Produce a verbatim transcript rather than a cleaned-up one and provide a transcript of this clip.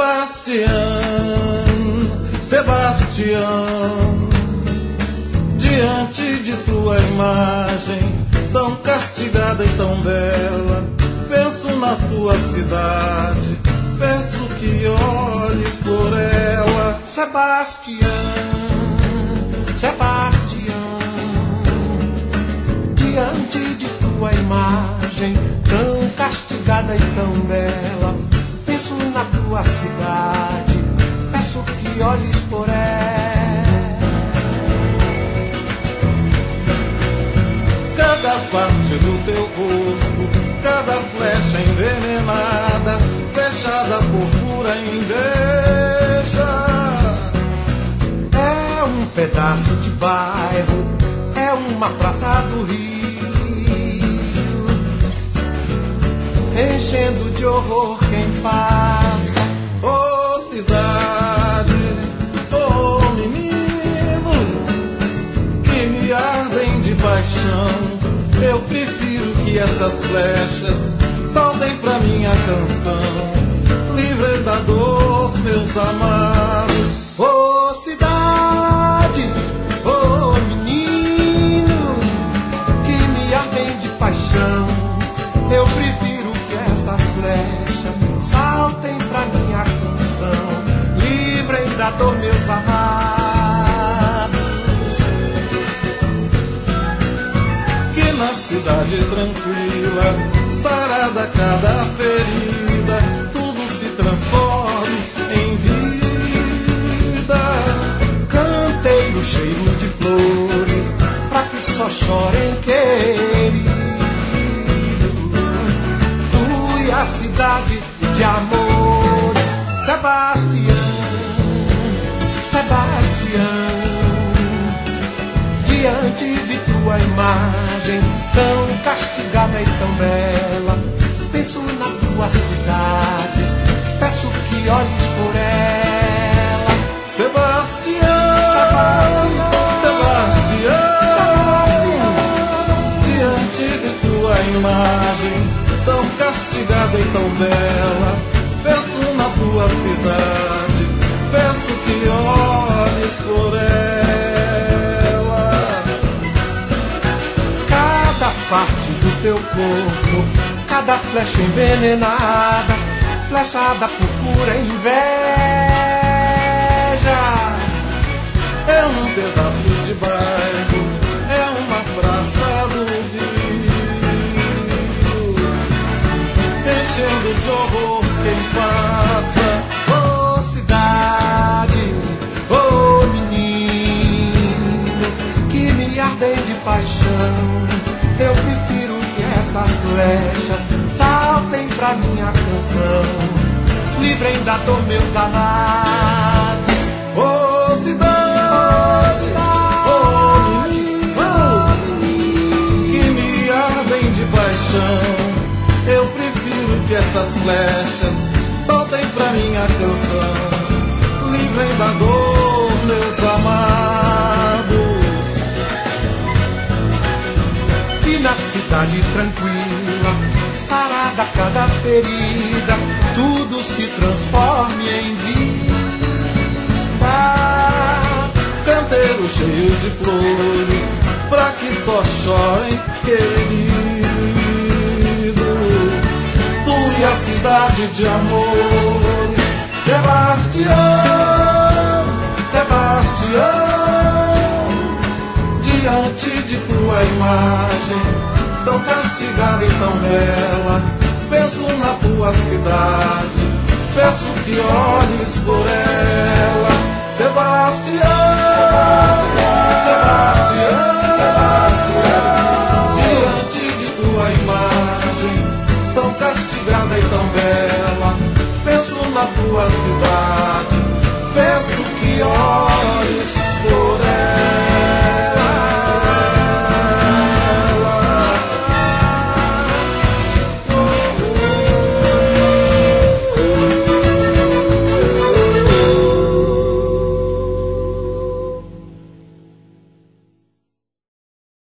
Sebastião, Sebastião, diante de tua imagem tão castigada e tão bela, penso na tua cidade, peço que olhes por ela. Sebastião, Sebastião, diante de tua imagem tão castigada e tão bela, penso na tua cidade, peço que olhes por ela. Cada parte do teu corpo, cada flecha envenenada, fechada por pura inveja. É um pedaço de bairro, é uma praça do Rio, enchendo de horror quem passa. Ô cidade, ô menino, que me ardem de paixão, eu prefiro que essas flechas saltem pra minha canção, livrem da dor meus amados. Ô cidade, ô menino, que me ardem de paixão, eu prefiro que essas flechas saltem pra minha canção, livrem da dor meus amados. Que na cidade tranquila, sarada cada ferida, tudo se transforme em vida. Canteiro cheio de flores, pra que só chorem querido. Tu e a cidade de amores. Sebastião, Sebastião, diante de tua imagem tão castigada e tão bela, penso na tua cidade, peço que olhes por ela. Sebastião, Sebastião, Sebastião, Sebastião, diante de tua imagem tão castigada e tão bela, penso na tua cidade, peço que olhes por ela. cada parte do teu corpo, cada flecha envenenada, flechada por pura inveja. É um pedaço de bairro, é uma praça do Rio, enchendo de horror quem passa. Ô cidade, ô menino, que me ardem de paixão, eu prefiro que essas flechas saltem pra minha canção, livrem da dor meus amados. Ô cidade, ô menino, que me ardem de paixão, eu prefiro que essas flechas saltem pra minha canção, livrem da dor meus amados. E na cidade tranquila, sarada cada ferida, tudo se transforme em vida. Canteiro cheio de flores, pra que só chorem querido. Tu e a cidade de amores. Sebastião, Sebastião, diante de tua imagem tão castigada e tão bela, penso na tua cidade, peço que olhes por ela. Sebastião,